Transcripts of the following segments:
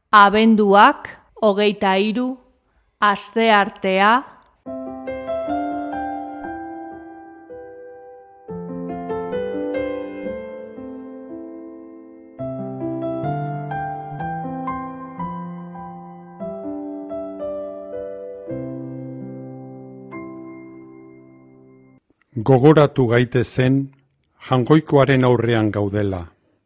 Abenduak 23, asteartea. Gogoratu gaitezen Jaungoikoaren aurrean gaudela.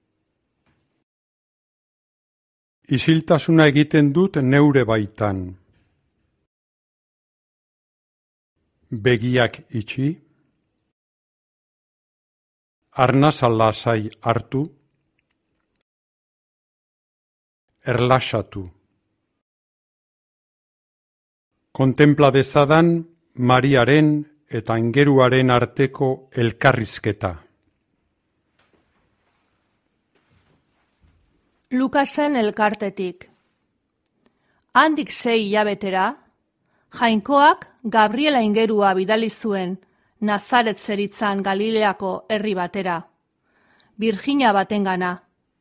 Isiltasuna egiten dut neure baitan. Begiak itxi, arnasa lasai hartu, erlaxatu. Kontempla dezadan Mariaren eta aingeruaren arteko elkarrizketa. Lukasen elkartetik. Handik 6 hilabetera, Jainkoak Gabriel aingerua bidali zuen Nazaret zeritzan Galileako herri batera, Birjina batengana.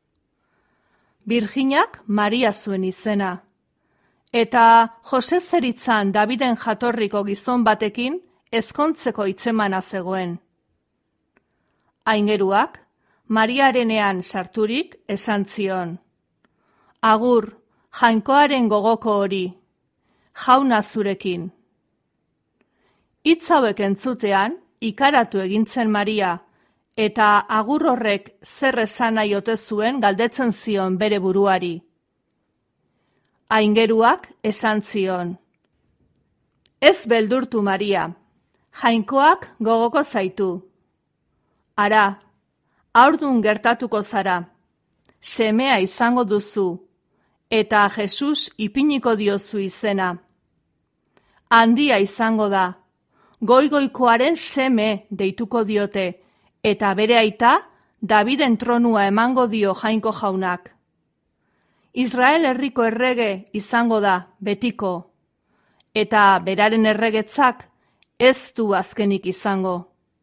Birjinak Maria zuen izena, eta Jose zeritzan Daviden jatorriko gizon batekin ezkontzeko hitzemana zegoen. Aingeruak Mariarenean sarturik esan zion: Agur, Jainkoaren gogoko hori, jauna zurekin. Hitz hauek entzutean, ikaratu egintzen Maria, eta agur horrek zer esan nahi ote zuen galdetzen zion bere buruari. Aingeruak esan zion: Ez beldurtu, Maria, Jainkoak gogoko zaitu. Ara, haurdun gertatuko zara, semea izango duzu, eta Jesus ipiniko diozu izena. Handia izango da, goigoikoaren seme deituko diote, eta bere aita Daviden tronua emango dio Jainko jaunak. Israel herriko errege izango da betiko, eta beraren erregetzak ez du azkenik izango.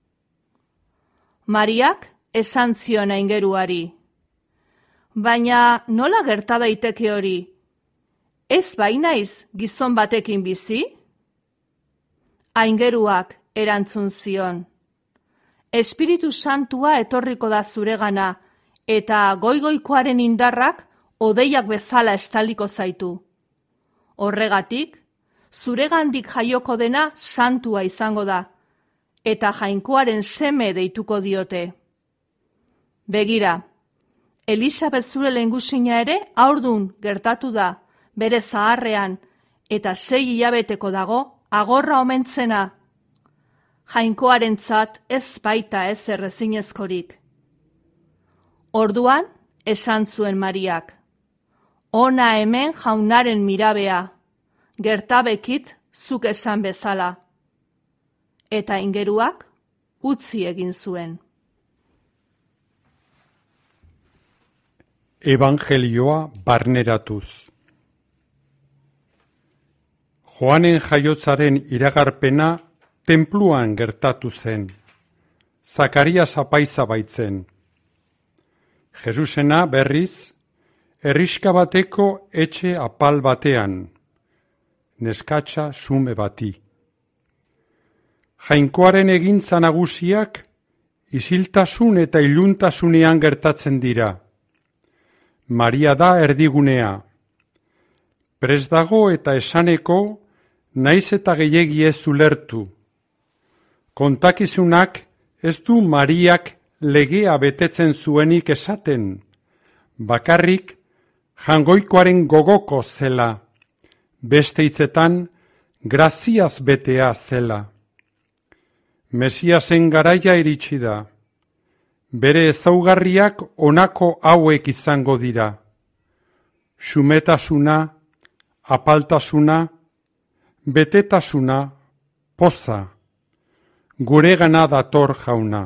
Mariak esan zion aingeruari: Baina nola gerta daiteke hori? Ez bainaiz gizon batekin bizi? Aingeruak erantzun zion: Espiritu Santua etorriko da zuregana, eta goigoikoaren indarrak hodeiak bezala estaliko zaitu. Horregatik, zuregandik jaioko dena santua izango da, eta Jainkoaren seme deituko diote. Begira, Elisabet zure lehengusina ere haurdun gertatu da, bere zaharrean, eta 6 hilabeteko dago agorra omentzena. Jainkoarentzat ez baita ezer ezinezkorik. Orduan esan zuen Mariak: Hona hemen jaunaren mirabea, gertabekit zuk esan bezala. Eta aingeruak utzi egin zuen. Evangelioa barneratuz. Joanen jaiotzaren iragarpena tenpluan gertatu zen. Zakarias apaiza baitzen. Jesusena berriz, herriska bateko etxe apal batean, neskatxa xume bati. Jainkoaren egintza nagusiak isiltasun eta iluntasunean gertatzen dira. Maria da erdigunea. Prest dago eta esaneko, naiz eta gehiegi ez ulertu. Kontakizunak ez du Mariak legea betetzen zuenik esaten, bakarrik Jaungoikoaren gogoko zela, beste hitzetan graziaz betea zela. Mesiasen garaia iritsi da. Bere ezaugarriak honako hauek izango dira: xumetasuna, apaltasuna, betetasuna, poza. Guregana dator jauna.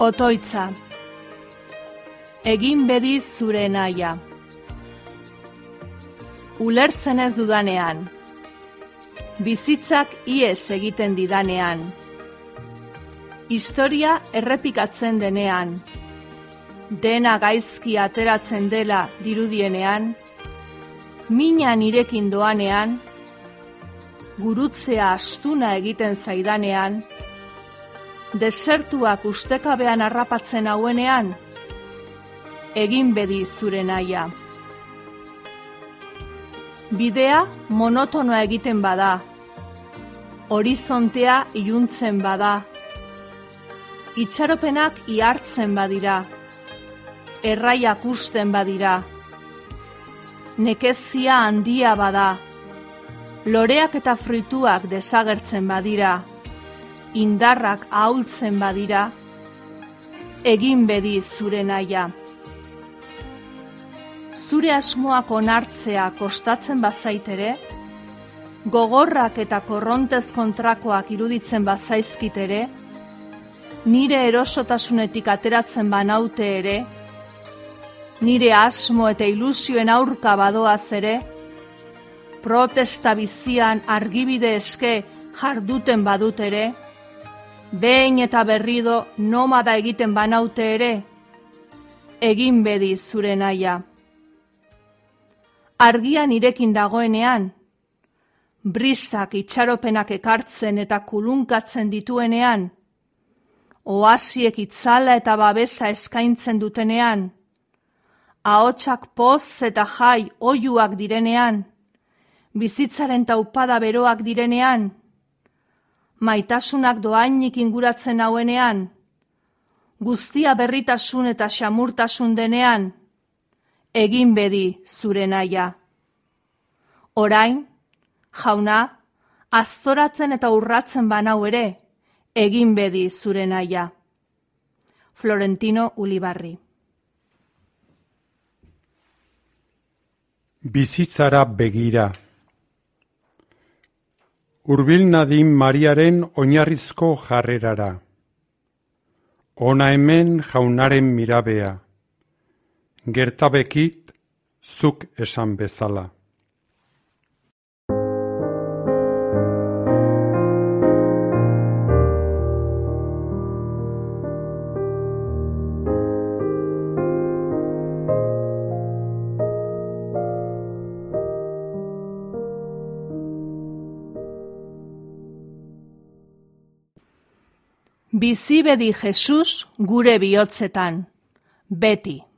Otoitza. Egin bedi zure nahia. Ulertzen ez dudanean. Bizitzak ihes egiten didanean. Historia errepikatzen denean. Dena gaizki ateratzen dela dirudienean. Mina nirekin doanean. Gurutzea astuna egiten zaidanean. Desertuak ustekabean harrapatzen hauenean. Egin bedi zure nahia. Bidea monotonoa egiten bada. Horizontea iluntzen bada. Itxaropenak ihartzen badira. Erraiak usten badira. Nekezia handia bada. Loreak eta fruituak desagertzen badira. Indarrak ahultzen badira. Egin bedi zure nahia. Zure asmoak onartzea kostatzen bazaitere, gogorrak eta korrontez kontrakoak iruditzen bazaizkitere, nire erosotasunetik ateratzen banaute ere, nire asmo eta ilusioen aurka badoaz ere, protesta bizian argibide eske jarduten badut ere, behin eta berrido nomada egiten banaute ere, egin bedi zure nahia. Argia nirekin dagoenean, brisak itxaropenak ekartzen eta kulunkatzen dituenean, oasiek itzala eta babesa eskaintzen dutenean, ahotsak poz eta jai oiuak direnean, bizitzaren taupada beroak direnean, maitasunak doainik inguratzen hauenean, guztia berritasun eta xamurtasun denean, egin bedi zure nahia. Orain, jauna, aztoratzen eta urratzen banau ere, egin bedi zure nahia. Florentino Ulibarri. Bizitzara begira. Hurbil nadin Mariaren oinarrizko jarrerara. Ona hemen jaunaren mirabea. Gertabekit, zuk esan bezala. Bizi bedi Jesus gure bihotzetan, beti.